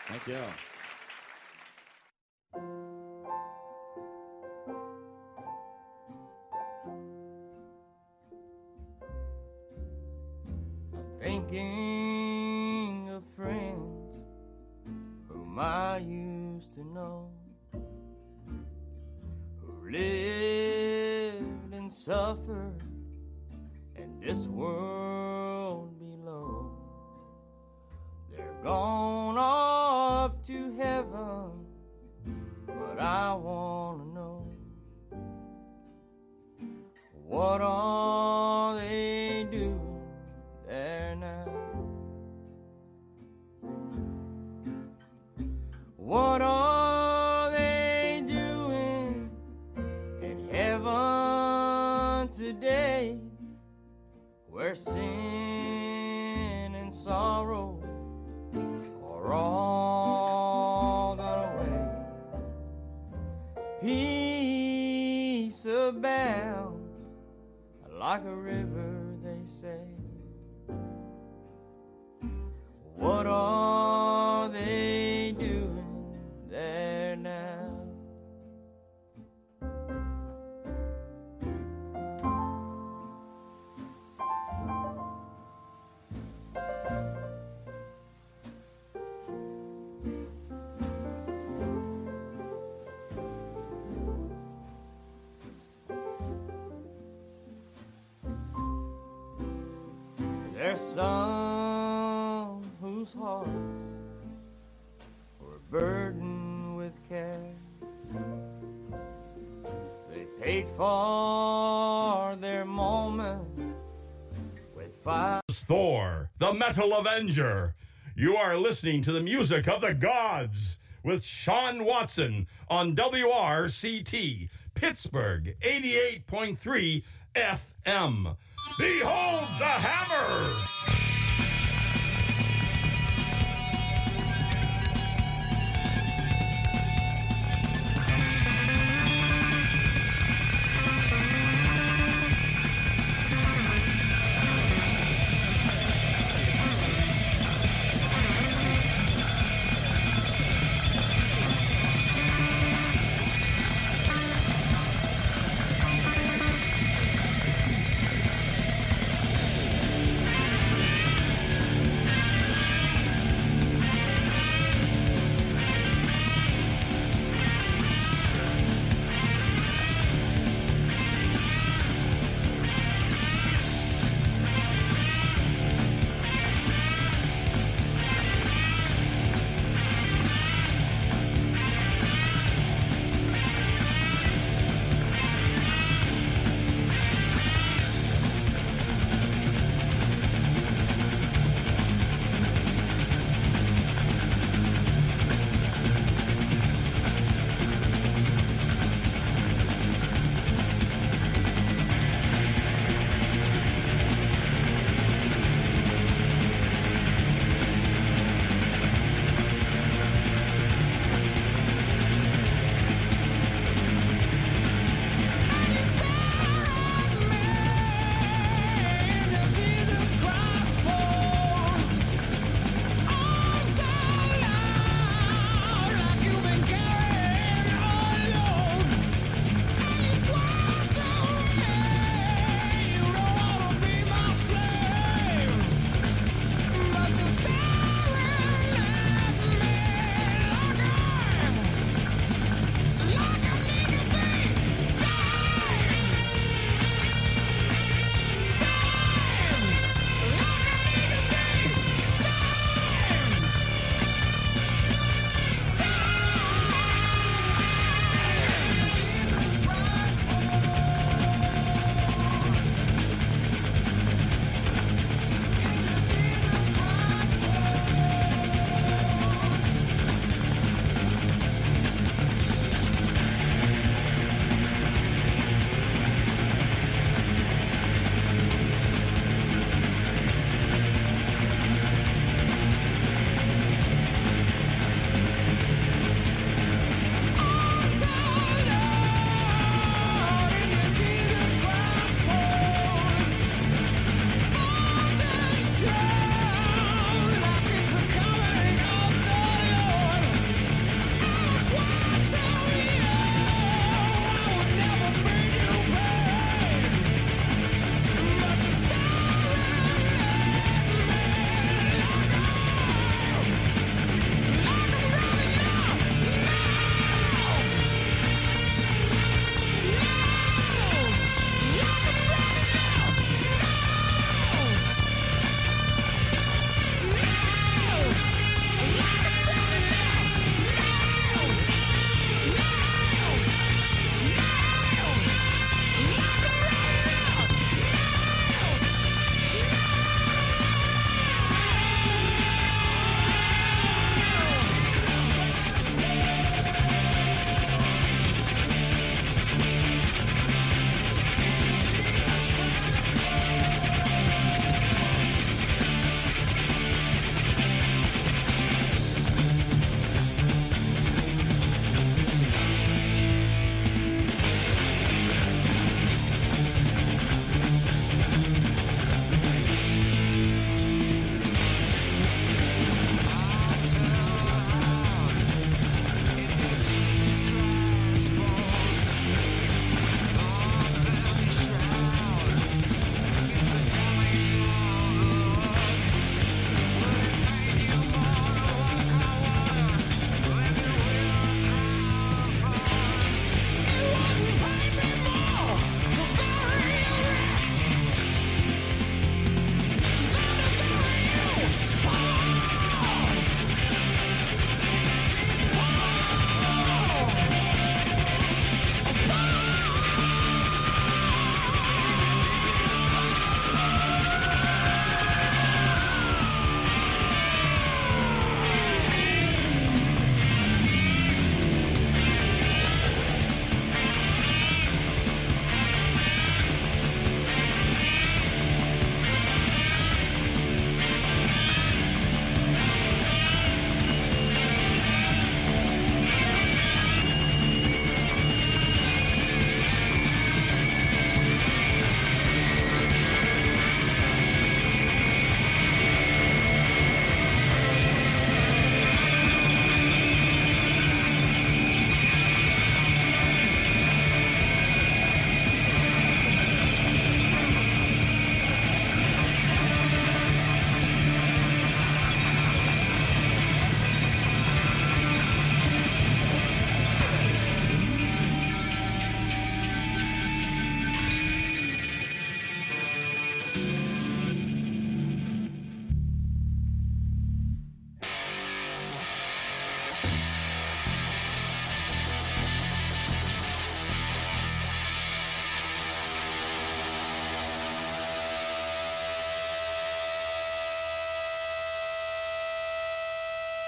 Thank you. Thinking of friends whom I used to know, who lived and suffered in this world below. They're gone up to heaven, but I want to know, what are they doing there now? What are they doing in heaven today, where sin and sorrow are all done away? Peace abounds like a river, they say. What are they doing there now? There's some whose hearts were burdened with care. They paid for their moment with fire. Thor, the Metal Avenger. You are listening to the music of the gods with Sean Watson on WRCT, Pittsburgh 88.3 FM. Behold the hammer!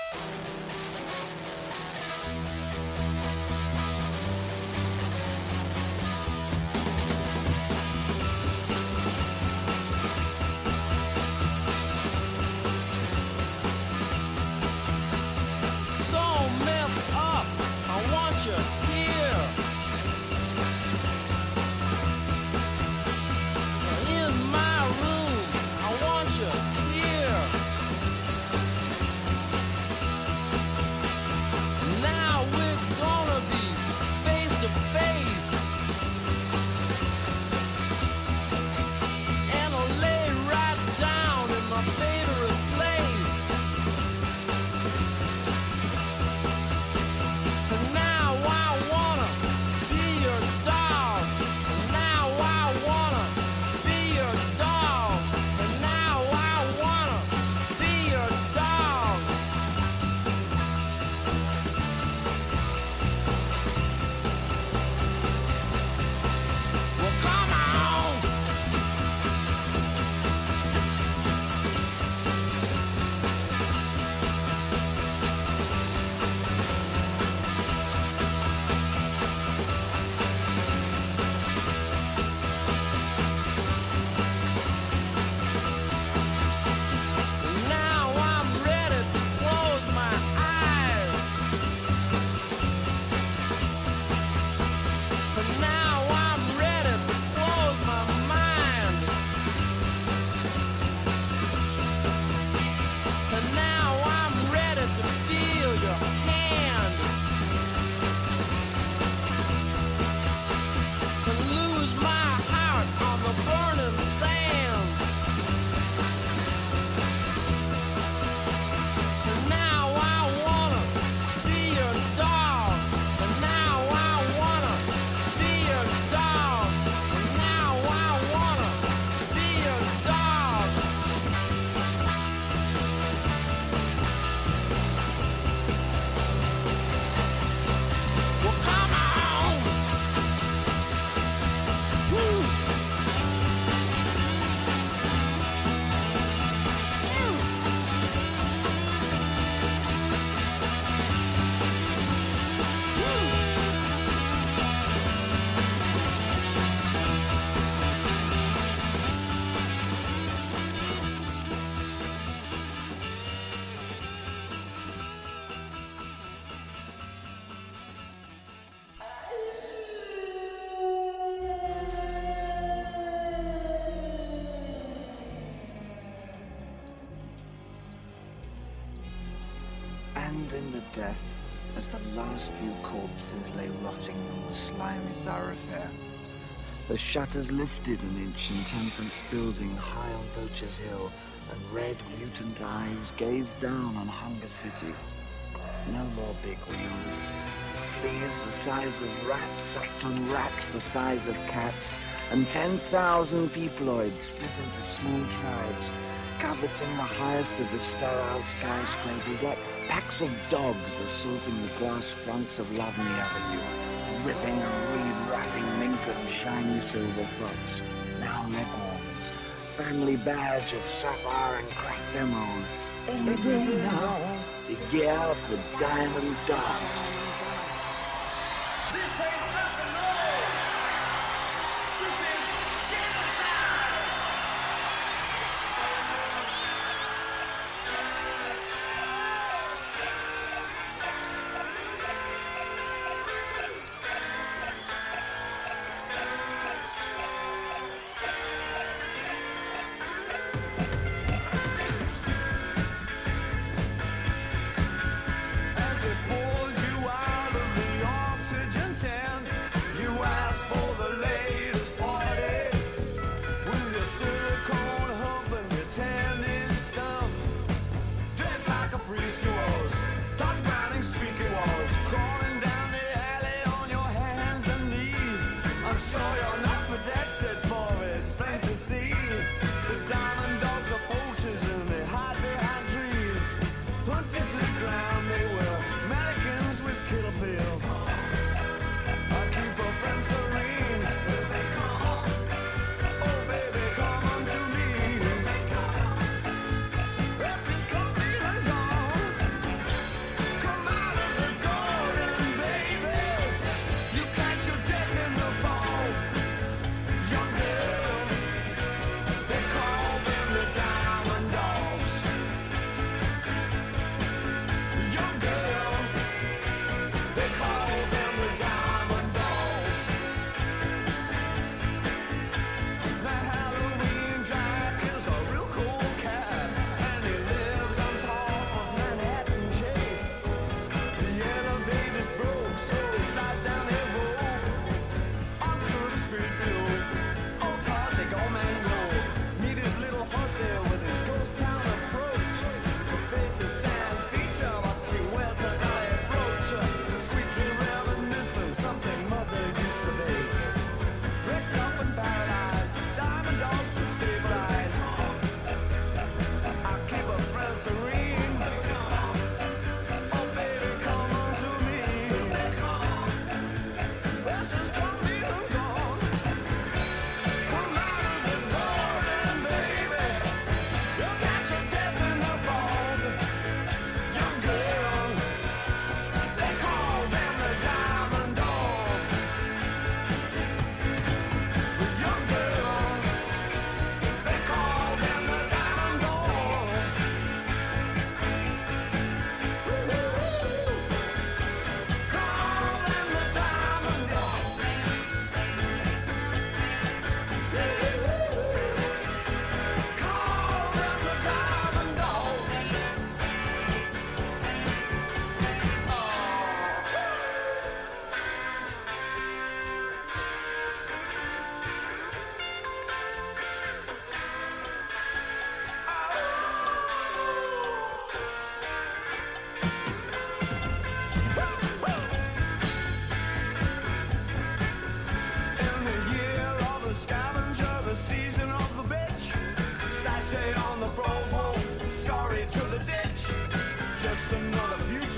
So messed up, I want you here. In my room, I want you here. Now we're gonna be face to face. And I'll lay right down in my favorite place. And now I wanna be your dog. And now I wanna be your dog. And now I wanna be your dog. Well, come on. Now I'm ready to close my eyes. But now I'm ready to close my mind. And now I'm ready to feel your hand. To lose my heart on the burning sand. And now I wanna be your dog. And now I wanna be your dog. And now I wanna be your dog. Well, come on. Woo. And in the death, as the last few corpses lay rotting on the slimy thoroughfare, the shutters lifted an inch in Temperance Building high on Poacher's Hill, and red, mutant eyes gazed down on Hunger City. No more big wheels. Fleas the size of rats sucked on rats the size of cats, and 10,000 peopleoids split into small tribes, coveting the highest of the sterile skyscrapers like packs of dogs assaulting the glass fronts of Lovney Avenue, ripping and re-wrapping mink and shiny silver frocks, now leghorns, family badge of sapphire and cracked emerald. Any day now, the gear for diamond dogs. This ain't nothing, no! This is genocide! As they pulled you out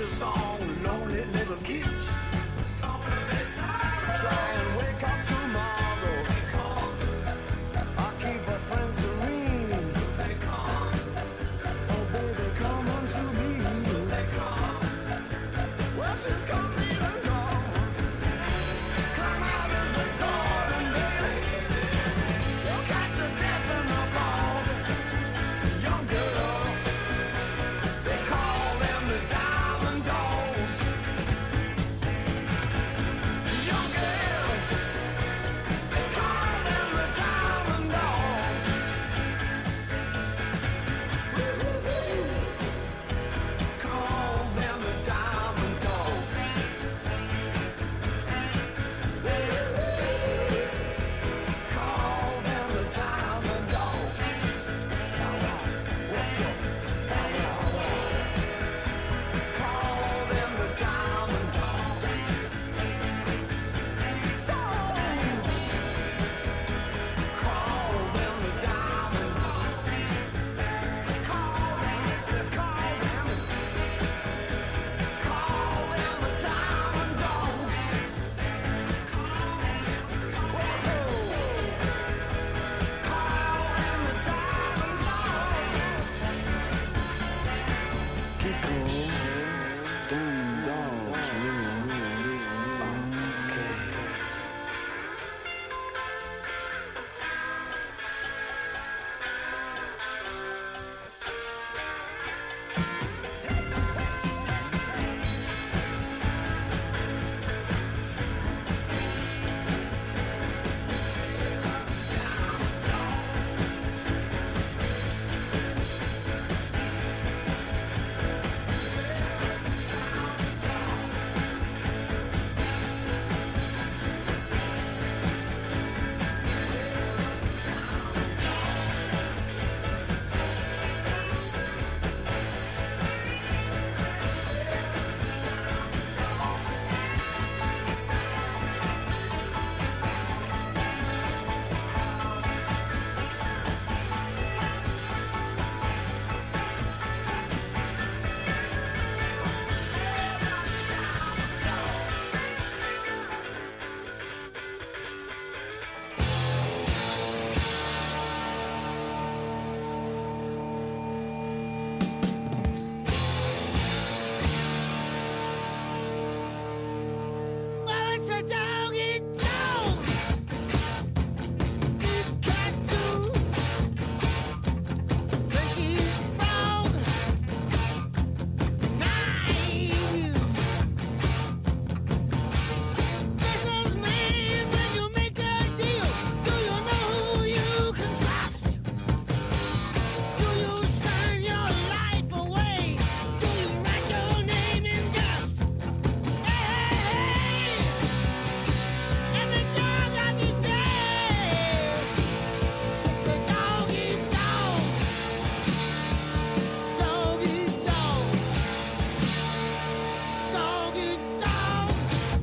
a song, lonely little kids. Try and wake up tomorrow. I'll keep my friends serene. Oh baby, come unto me. Well, she's coming along. Come out of the garden, baby. You'll catch a death in the fog. Young girl, they call them the Diamond Dogs. Young girl, they call them the Diamond Dogs. Call them the Diamond Dogs. Call them the Diamond Dogs. Call them the Diamond Dogs. Call them the Diamond Dogs. Call them the Diamond Dogs. Call them the Diamond Dogs. Kiko, Diamond Dogs, okay. Well, it's a dog eat dog. It got to fleshy frog. Naive. Businessman, when you make a deal, do you know who you can trust? Do you sign your life away? Do you write your name in dust? Hey, and the dog of the day. It's a dog eat dog. Dog eat dog. Dog eat dog.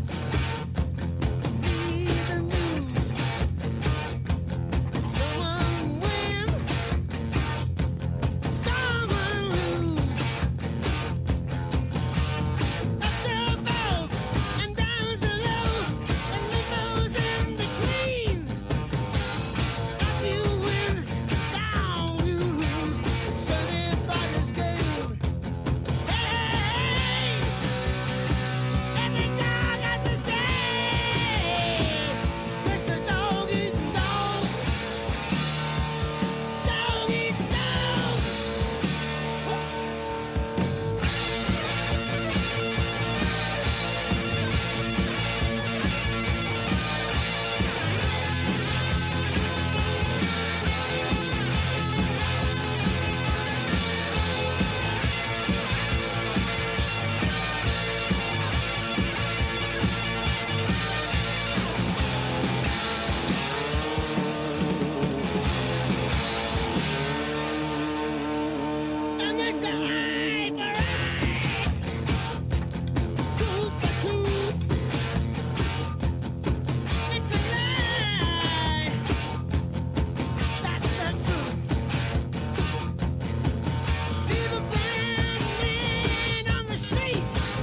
Read the news. Someone win, someone lose. Ups above and downs below, and limos in between. Up you win, down you lose. It's anybody's game. Hey, every dog has his day. It's a dog eat dog. Dog eat dog. And it's an eye for eye, tooth for tooth. It's a lie, that's the truth. See the blind man on the street,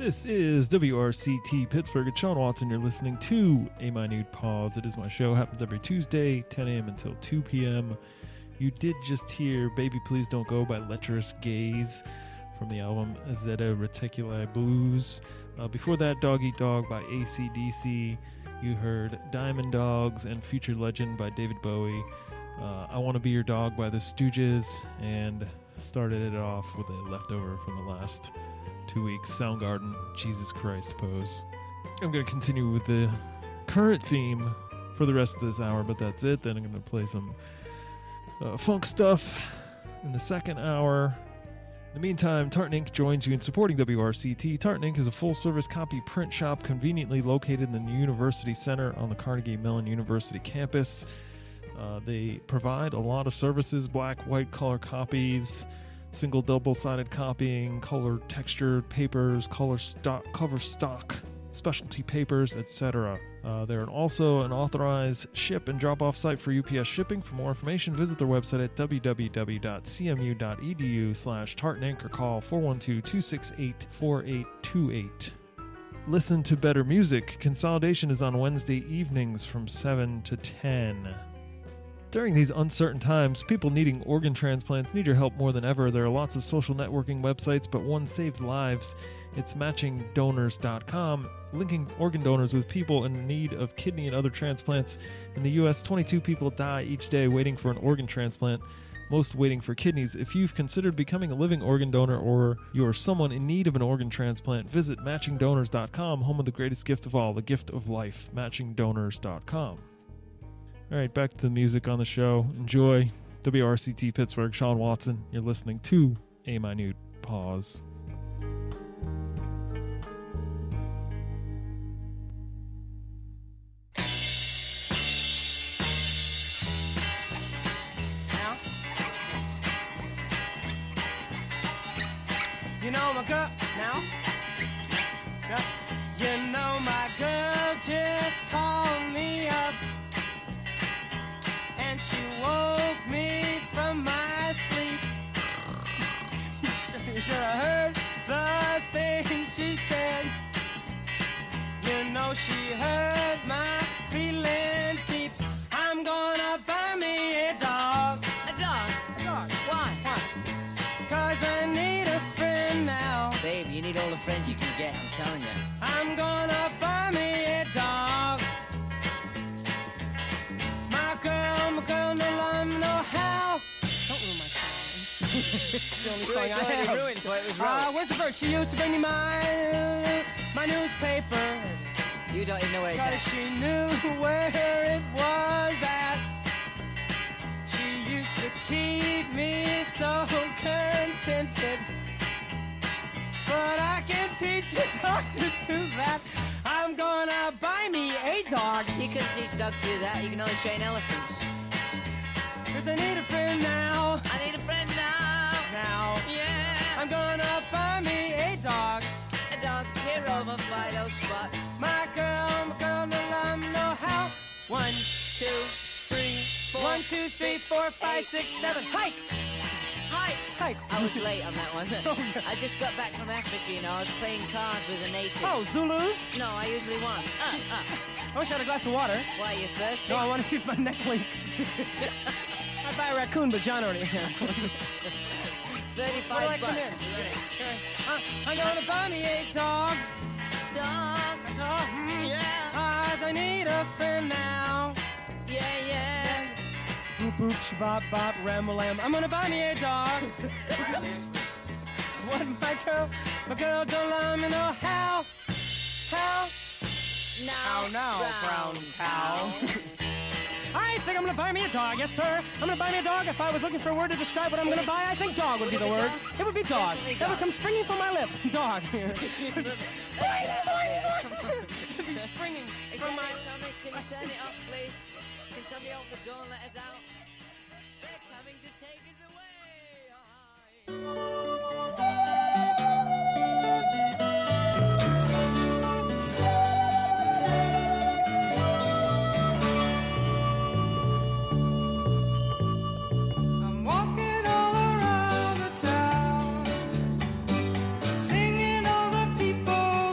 This is WRCT Pittsburgh. It's Sean Watson. You're listening to A Minute Pause. It is my show. Happens every Tuesday, 10 a.m. until 2 p.m. You did just hear Baby Please Don't Go by Lecherous Gaze from the album Zeta Reticuli Blues. Before that, Dog Eat Dog by AC/DC. You heard Diamond Dogs and Future Legend by David Bowie. I Want to Be Your Dog by the Stooges. And started it off with a leftover from the last 2 weeks, Soundgarden, Jesus Christ pose. I'm going to continue with the current theme for the rest of this hour, but that's it. Then I'm going to play some funk stuff in the second hour. In the meantime, Tartan Ink joins you in supporting WRCT. Tartan Ink is a full-service copy print shop conveniently located in the University Center on the Carnegie Mellon University campus. They provide a lot of services: black, white, color copies, single, double-sided copying, color textured papers, cover stock, specialty papers, etc. They're also an authorized ship and drop-off site for UPS shipping. For more information, visit their website at www.cmu.edu/tartanink or call 412-268-4828. Listen to better music. Consolidation is on Wednesday evenings from 7 to 10. During these uncertain times, people needing organ transplants need your help more than ever. There are lots of social networking websites, but one saves lives. It's matchingdonors.com, linking organ donors with people in need of kidney and other transplants. In the U.S., 22 people die each day waiting for an organ transplant, most waiting for kidneys. If you've considered becoming a living organ donor or you're someone in need of an organ transplant, visit matchingdonors.com, home of the greatest gift of all, the gift of life, matchingdonors.com. All right, back to the music on the show. Enjoy. WRCT Pittsburgh, Sean Watson. You're listening to A Minute Pause. Now, you know my girl. Now, you know my girl just called me up. And she woke me from my sleep. I heard the things she said. You know she heard my feelings deep. I'm gonna buy me a dog. A dog? A dog. Why? Why? 'Cause I need a friend now. Babe, you need all the friends you can get, I'm telling you. I'm gonna buy me a dog. My girl, no love, no how. Don't ruin my song. It's the only song I have. Ruined, so it was wrong. Where's the verse? She used to bring me my newspaper. You don't even know where it's 'Cause at. she knew where it was at. She used to keep me so contented. But I can teach a dog to do that. I'm gonna buy me a dog. You couldn't teach a dog to do that. You can only train elephants. 'Cause I need a friend now. I need a friend now. Now. Yeah. I'm gonna buy me a dog. A dog, here over Fido Spot. My girl, no love, no how. 1, 2, 3, 4. 1, 2, 3, 4, 5, 6, 7. Hike! Hi. Hike! I was late on that one. I just got back from Africa, you know. I was playing cards with the natives. Oh, Zulus? No, I usually won. I wish I had a glass of water. Why, you thirsty? No, I want to see if my neck leaks. I'd buy a raccoon, but John already has one. 35 Where do I come bucks. in? I'm gonna buy me a dog. Dog. A dog. Yeah. 'Cause I need a friend now. Yeah, yeah. Boop boop shabop bop ram lam. I'm gonna buy me a dog. What my girl don't let me know how. Now, brown cow. I think I'm gonna buy me a dog, yes sir. I'm gonna buy me a dog. If I was looking for a word to describe what I'm gonna buy, I think dog would be the word. It would be dog. That would come springing from my lips. Dog. It'd be springing Hey, from my... Tommy, can you turn it up, please? Can somebody open the door and let us out? They're coming to take us I'm walking all around the town, singing all the people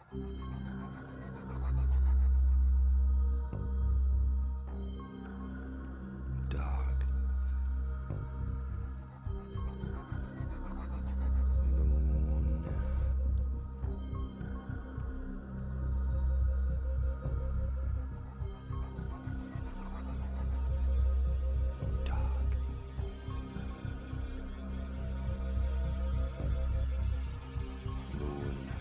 Dark moon. Dark moon.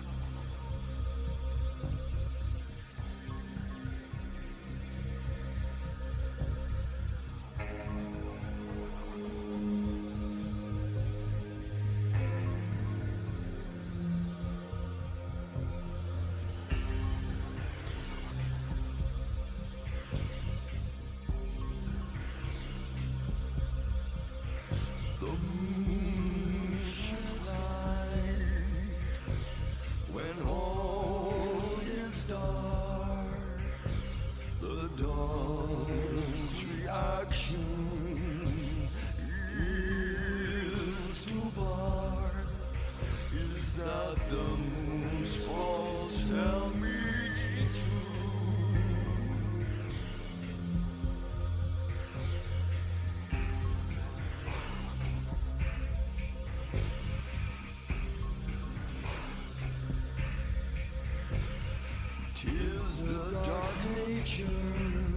The moon shines light when all is dark. The dawn's reaction is to bark. Is that the moon's fault? Tell me to. Tis the dark nature,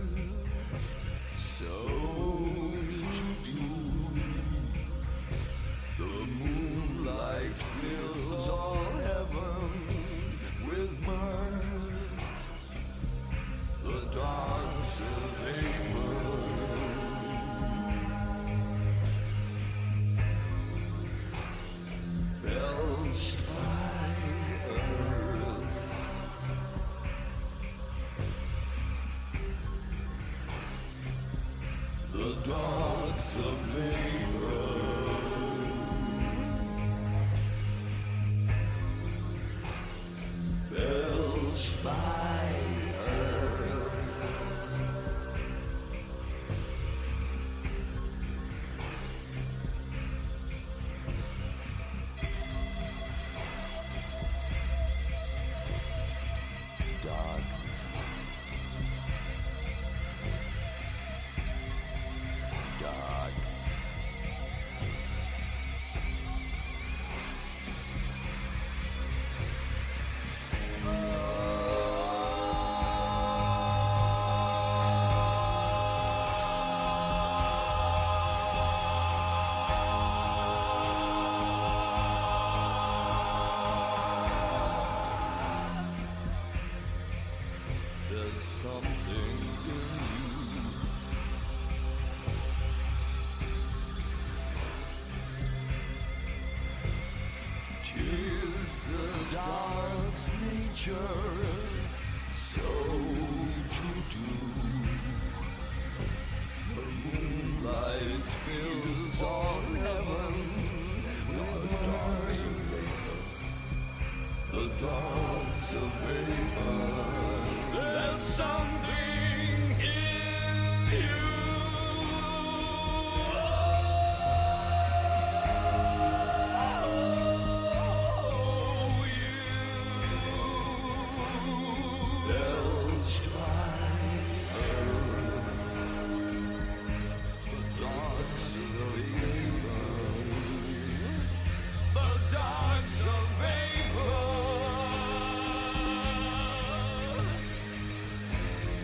so to do. The moonlight fills all heaven with mirth. The dark's a vapor. Belched by earth. The dogs of vapor. Belched by earth. Dark. Dark. There's something in you. Tis the dark's nature, so to do. The moonlight fills all heaven with stars of vapor. The dark's a vapor. There's something in you. Belched by earth. The dark's a vapor. The dark's a vapor.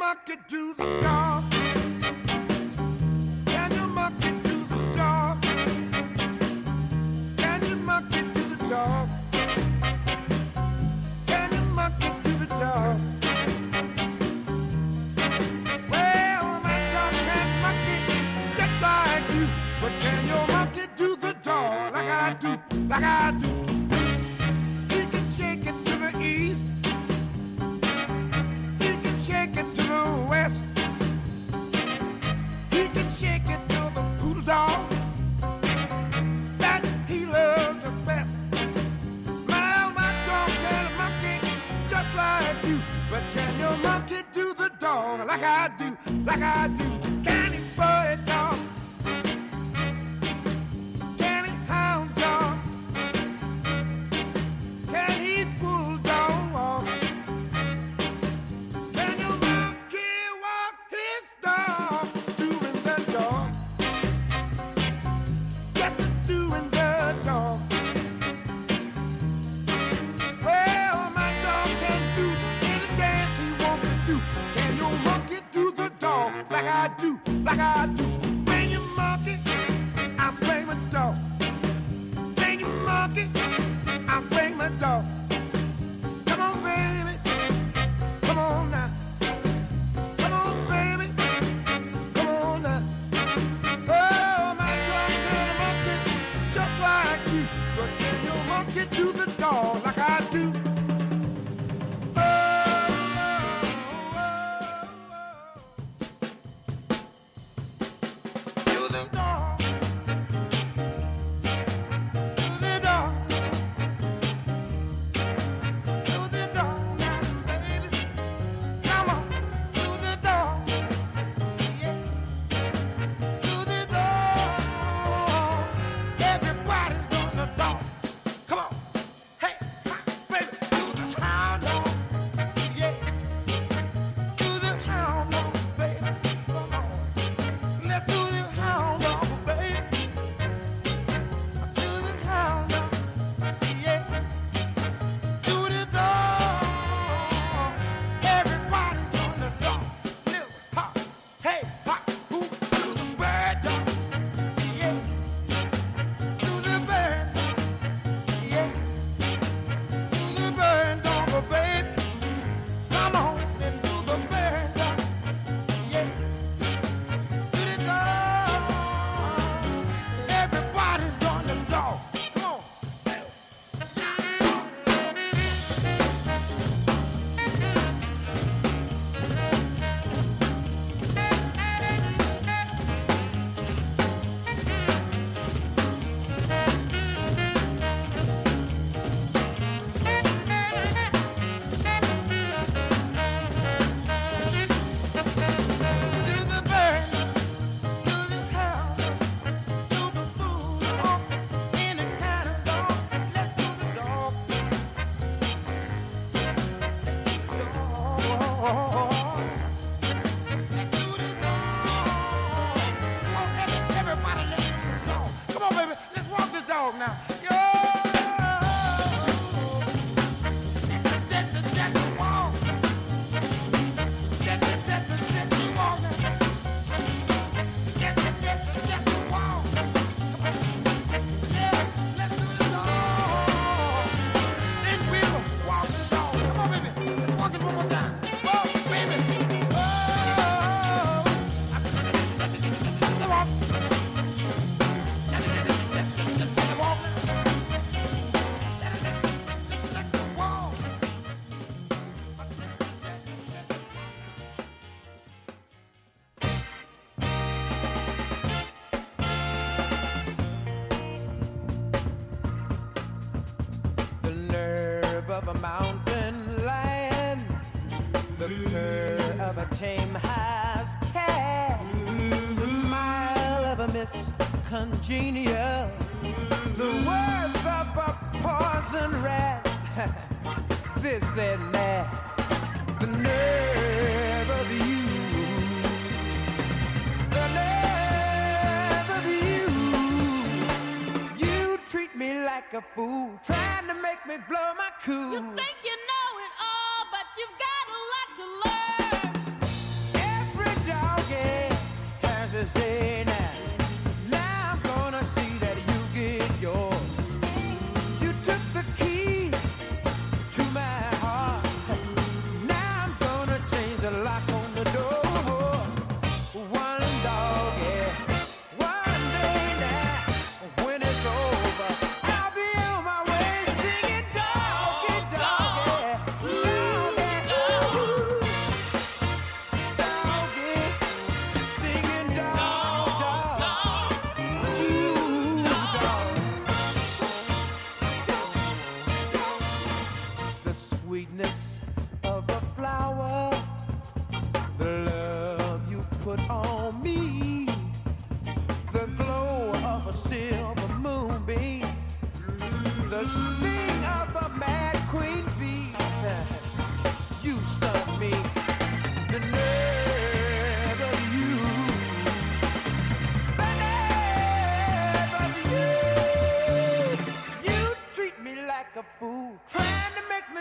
monkey do the dog? Can you monkey do the dog? Can you monkey do the dog? Can you monkey do the dog? Well, my dog can monkey just like you, but can your monkey do the dog like I do, like I do? He can shake it to the east. He can shake it to the west. He can shake it to the poodle dog that he loves the best. My dog can monkey just like you, but can your monkey do the dog like I do, like I do? Can he boy dog? Can he hound dog? Can he bulldog? Can your monkey walk his dog? Doing the dog. Just doing the dog. Well, my dog can do any dance he wants to do. Can your monkey do the dog like I do, like I do? Bring your monkey, I bring my dog. Bring your monkey, I bring my dog. Come on, baby. Come on now. Come on, baby. Come on now. Oh, my dog can a monkey just like you. But can your monkey do the dog like I do? Do the dog. Do the dog. Do the dog now, baby. Come on. Do the dog. Yeah. Do the dog. Everybody's doing the dog. Come on. Hey, baby. Do the hound dog. Yeah. Do the hound dog, baby. Come on. Let's do the hound dog, baby. Do the hound dog. Yeah. Do the dog. Everybody's on the dog. Little hop, hey hop, who do the bird dog? Yeah. Do the bird dog. Yeah. Do the bird dog, oh, baby. Come on and do the bird dog. Yeah. Do the dog. Everybody's on the dog. Come on. Do the bird, do the hound, do the fool, any kind of dog. Let's do the dog. Dog. Do the dog. Oh, everybody, let's do the dog. Come on, baby, let's walk this dog now. Yo. That's the walk. That's the walk now. Yes, that's the walk. Yeah, let's do the dog. Then we'll walk the dog. Come on, baby. Let's walk it one more time. Oh, baby. Oh. That's the walk. That's the walk. That's the walk. The nerve of a mountain lion, the purr of a tame house cat, the smile of a Miss Congenial, the words of a poison rat. This and that, the nerve of you, the nerve of you. You treat me like a fool, trying to make me blow my cool. You think you know it all, but you've got a lot to learn.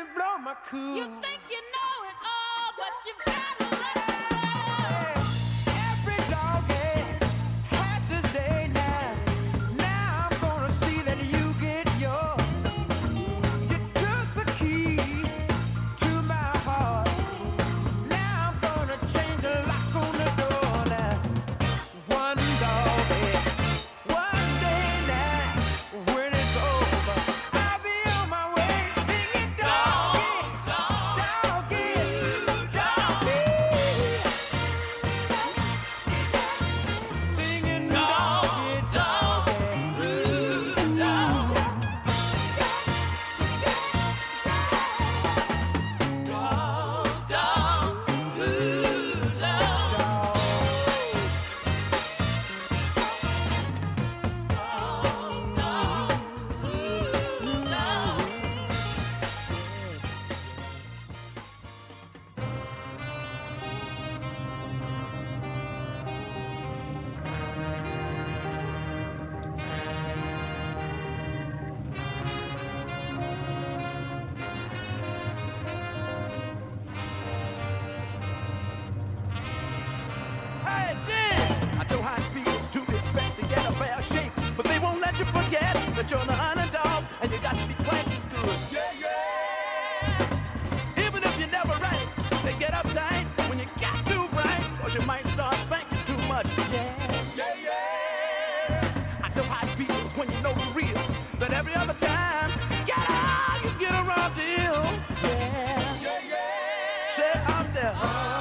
me blow my cool. You think you know it all, but you've got to let it go. Every doggy has his day now. Now I'm gonna see that you get yours. You took the key to my heart. Now I'm gonna change the lock on the door now. One doggy, one day now. When it's over, I'll be on my way singing doggy, doggy, doggy. Singing doggy, doggy. Hey, Dan! I know how it feels to expect to get a fair shake, but they won't let you forget that you're the underdog and you got to be twice as good. Yeah, yeah! Even if you're never right, they get uptight when you got too bright, or you might start thinking too much. Yeah, yeah, yeah! I know how it feels when you know the real, that every other time you get a raw deal. Yeah, yeah, yeah! Say I'm there.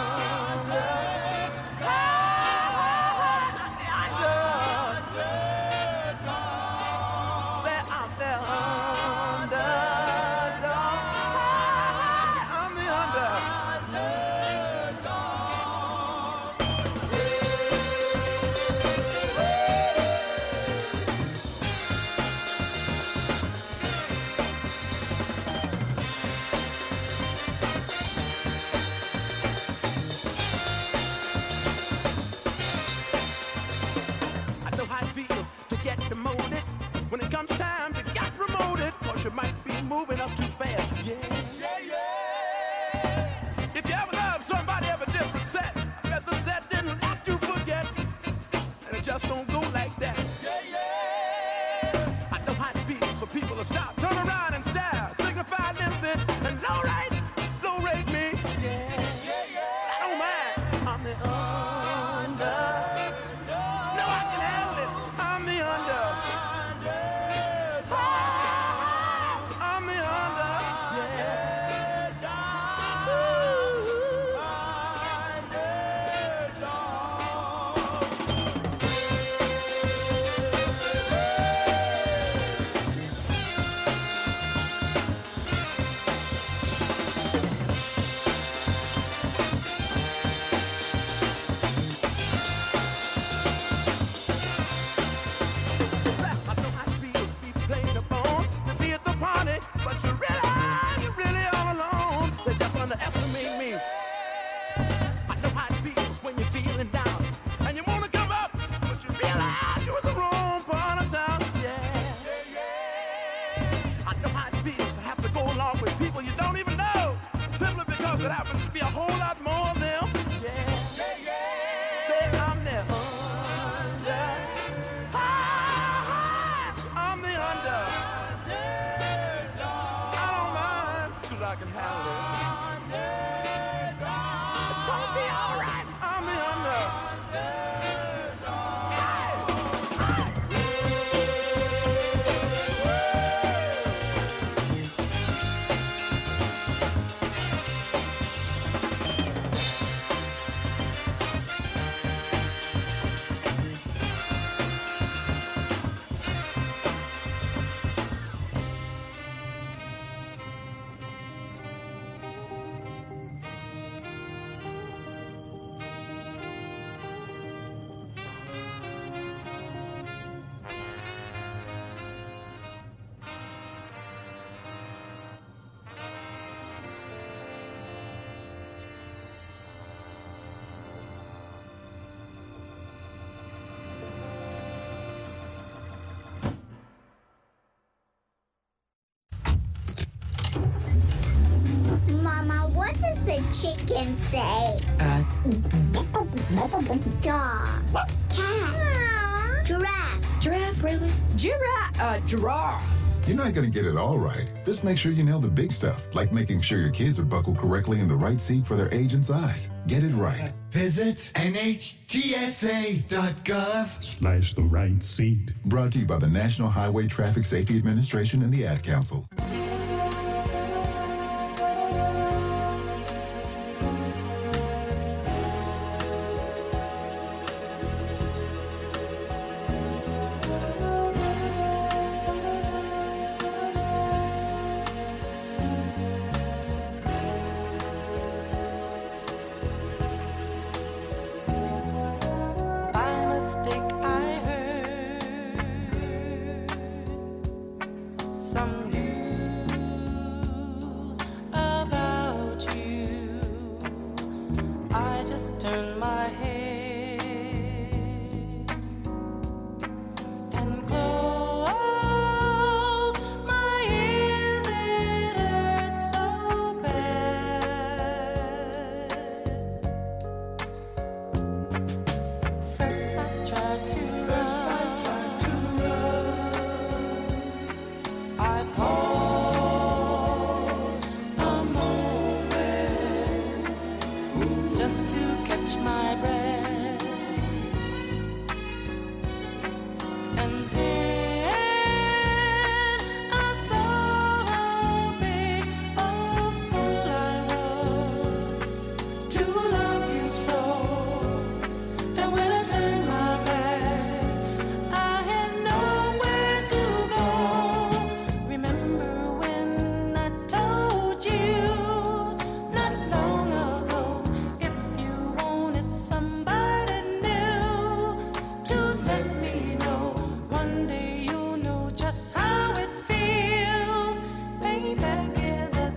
I know how it feels to get demoted. When it comes time to get promoted, cause you might be moving up too fast. Yeah, yeah, yeah. If you ever love somebody of a different set, I bet the set didn't let you forget. And it just don't go like that. Yeah, yeah. I know how it feels for people to stop, turn around and stare, signify limpid and low rate me. Yeah, yeah, yeah. I don't mind. I'm the under. No, I can handle it. I'm the under. I'm the under. the chicken say? Dog. Cat. Giraffe. Giraffe, really? Giraffe. You're not going to get it all right. Just make sure you nail the big stuff, like making sure your kids are buckled correctly in the right seat for their age and size. Get it right. Visit NHTSA.gov. / the right seat. Brought to you by the National Highway Traffic Safety Administration and the Ad Council. Some news about you. I just turned my head and closed my ears. It hurt so bad. First I tried to I paused a moment just to catch my breath, and then I saw how big a fool I was to love you so. And when I turned my back, I had nowhere to go. Remember when I told you not long ago, if you wanted somebody new to let me know, one day you'll know just how it feels. Payback is a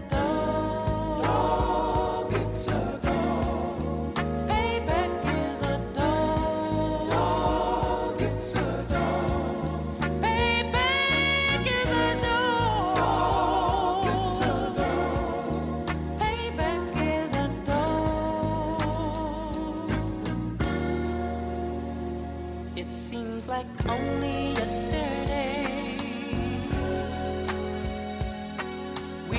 dog. It's a dog. Payback is a dog. It's a dog. Payback is a dog. It's a dog. Payback is a dog. It seems like only yesterday we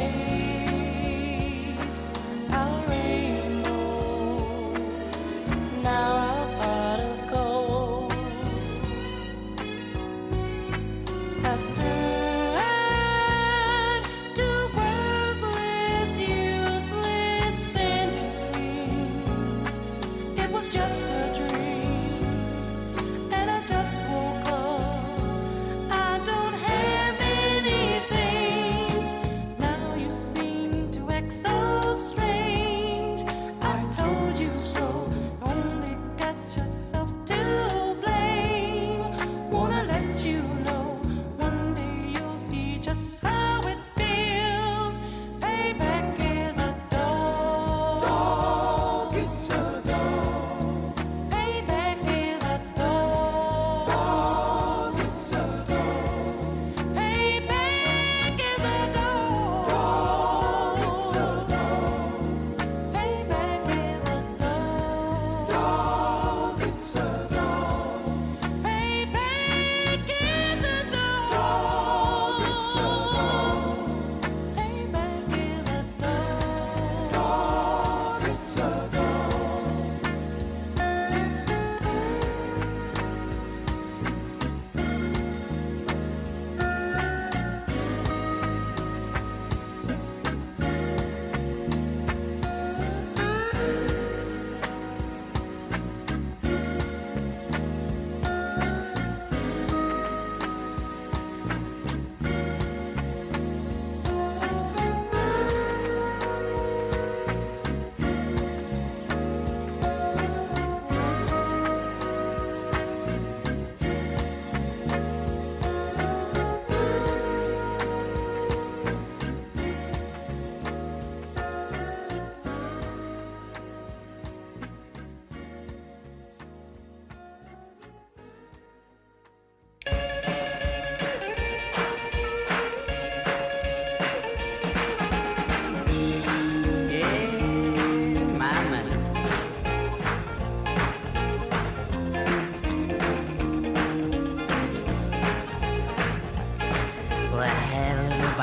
chased our rainbow. Now our pot of gold has turned to worthless, useless, and it seems it was just a dream, and I just woke up. I don't have anything. Now you see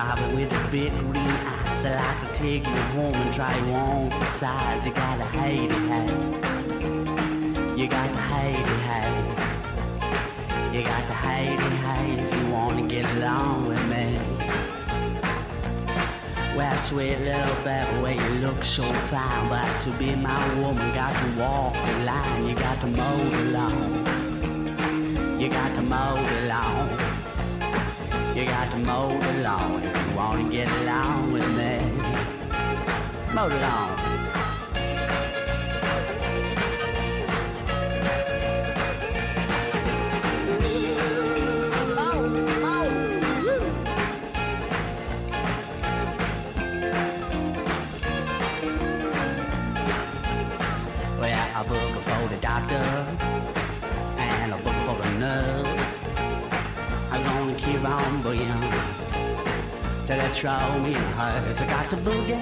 private with the big green eyes. I like to take you home and try you on for size. You gotta hate it, hey. You got to hate it, hey. You got to hate it, hey, if you wanna get along with me. Well, sweet little baby, well, you look so fine, but to be my woman, got to walk the line. You got to mow the lawn. You got to mow the lawn. You got to mow the lawn if you wanna get along with me. Mow the lawn. A book for the doctor and a book for the nurse. I'm gonna keep on boogieing till they throw me in hers. I got to boogie,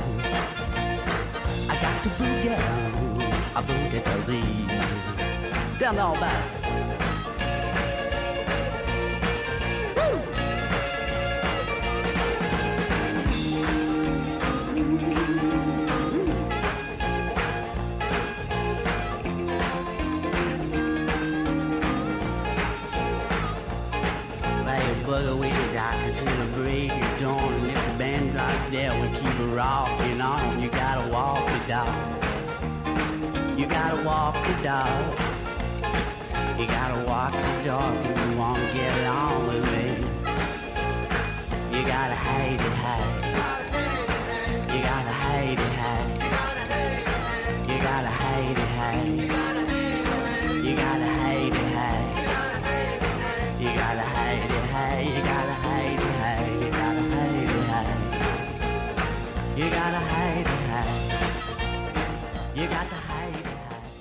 I got to boogie, a boogie disease. Tell me all about it. Bugger with the doctor to the break of dawn. And if the band drops there, we keep it rocking on. You gotta walk the dog. You gotta walk the dog. You gotta walk the dog if you wanna get along with me. You gotta hate it, hey. You gotta hate it, hey. You gotta hate it, hey. You gotta hate it, hey. You gotta hate it, hey, you gotta hate it, hey, you gotta hate it, hey. You gotta hate it, hey. You got to hate it, hey.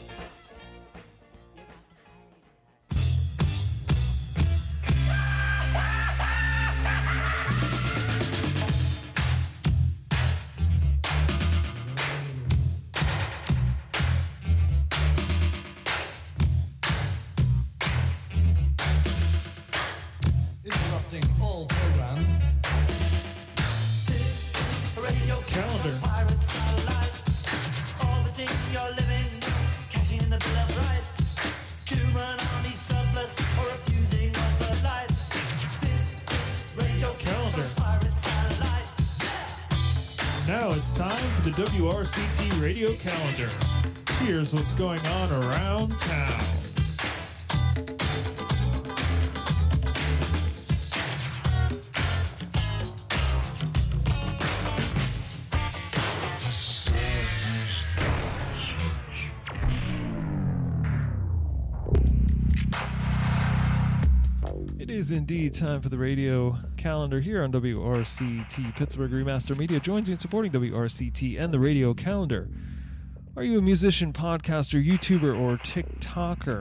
All programs. This is the radio calendar. Pirate satellite. Orbiting your living, cashing in the Bill of Rights. Human army surplus or refusing of the lights. This is radio calendar. Pirate satellite. Now it's time for the WRCT radio calendar. Here's what's going on around town. It is indeed time for the radio calendar here on WRCT. Pittsburgh Remaster Media joins you in supporting WRCT and the radio calendar. Are you a musician, podcaster, YouTuber, or TikToker?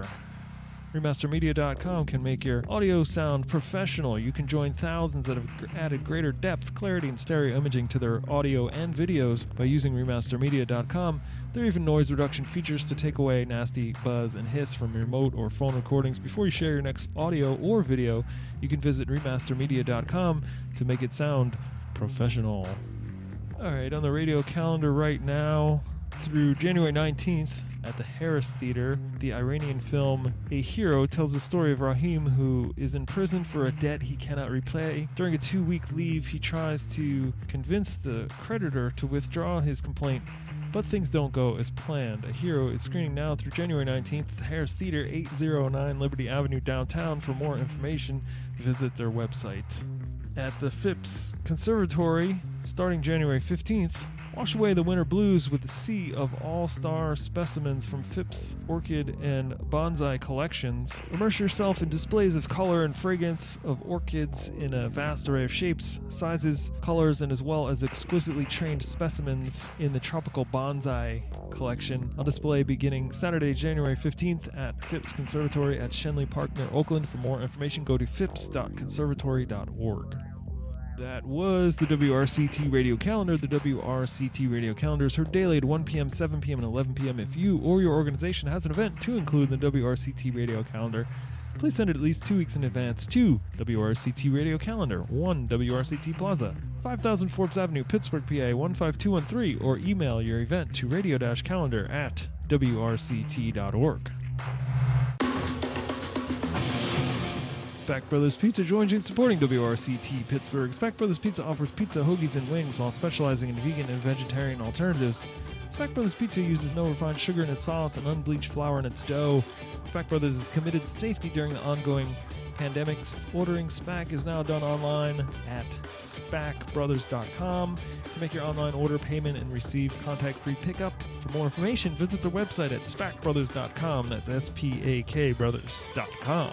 Remastermedia.com can make your audio sound professional. You can join thousands that have added greater depth, clarity, and stereo imaging to their audio and videos by using Remastermedia.com. There are even noise reduction features to take away nasty buzz and hiss from remote or phone recordings. Before you share your next audio or video, you can visit Remastermedia.com to make it sound professional. Alright, on the radio calendar right now, through January 19th, at the Harris Theater, the Iranian film A Hero tells the story of Rahim, who is in prison for a debt he cannot repay. During a 2-week leave, he tries to convince the creditor to withdraw his complaint, but things don't go as planned. A Hero is screening now through January 19th at the Harris Theater, 809 Liberty Avenue downtown. For more information, visit their website. At the Phipps Conservatory, starting January 15th, wash away the winter blues with a sea of all-star specimens from Phipps Orchid and Bonsai collections. Immerse yourself in displays of color and fragrance of orchids in a vast array of shapes, sizes, colors, and as well as exquisitely trained specimens in the Tropical Bonsai collection. On display beginning Saturday, January 15th at Phipps Conservatory at Shenley Park near Oakland. For more information, go to phipps.conservatory.org. That was the WRCT Radio Calendar. The WRCT Radio Calendar is heard daily at 1 p.m., 7 p.m., and 11 p.m. If you or your organization has an event to include in the WRCT Radio Calendar, please send it at least 2 weeks in advance to WRCT Radio Calendar, 1 WRCT Plaza, 5000 Forbes Avenue, Pittsburgh, PA 15213, or email your event to radio-calendar@wrct.org. Spack Brothers Pizza joins you in supporting WRCT Pittsburgh. Spack Brothers Pizza offers pizza, hoagies, and wings while specializing in vegan and vegetarian alternatives. Spack Brothers Pizza uses no refined sugar in its sauce and unbleached flour in its dough. Spack Brothers is committed to safety during the ongoing pandemics. Ordering Spack is now done online at spackbrothers.com. To make your online order, payment, and receive contact-free pickup. For more information, visit their website at spackbrothers.com. That's SPAKbrothers.com.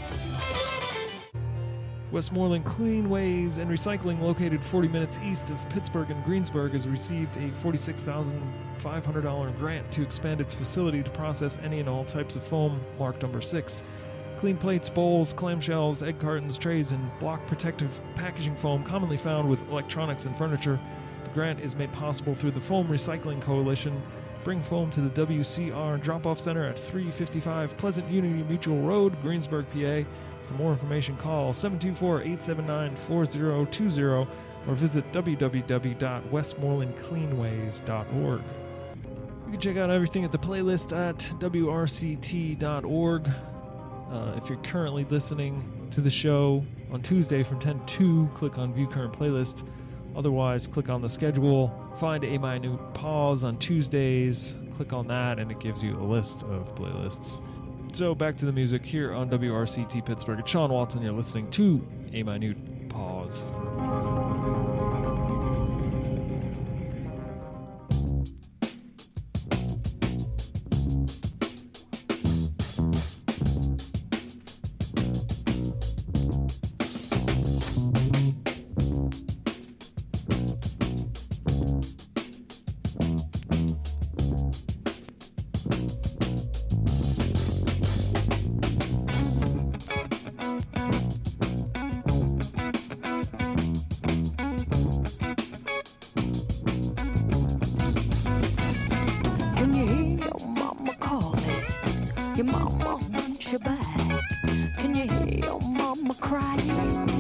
Westmoreland Cleanways and Recycling, located 40 minutes east of Pittsburgh and Greensburg, has received a $46,500 grant to expand its facility to process any and all types of foam, marked number 6. Clean plates, bowls, clamshells, egg cartons, trays, and block protective packaging foam commonly found with electronics and furniture. The grant is made possible through the Foam Recycling Coalition. Bring foam to the WCR Drop-Off Center at 355 Pleasant Unity Mutual Road, Greensburg, PA. For more information, call 724-879-4020 or visit www.westmorelandcleanways.org. You can check out everything at the playlist at wrct.org. If you're currently listening to the show on Tuesday from 10 to 2, click on View Current Playlist. Otherwise, click on the schedule, find A Minute Pause on Tuesdays, click on that, and it gives you a list of playlists. So back to the music here on WRCT Pittsburgh. It's Sean Watson. You're listening to A Minute Pause. When you hear your mama calling, your mama wants you back. Can you hear your mama crying?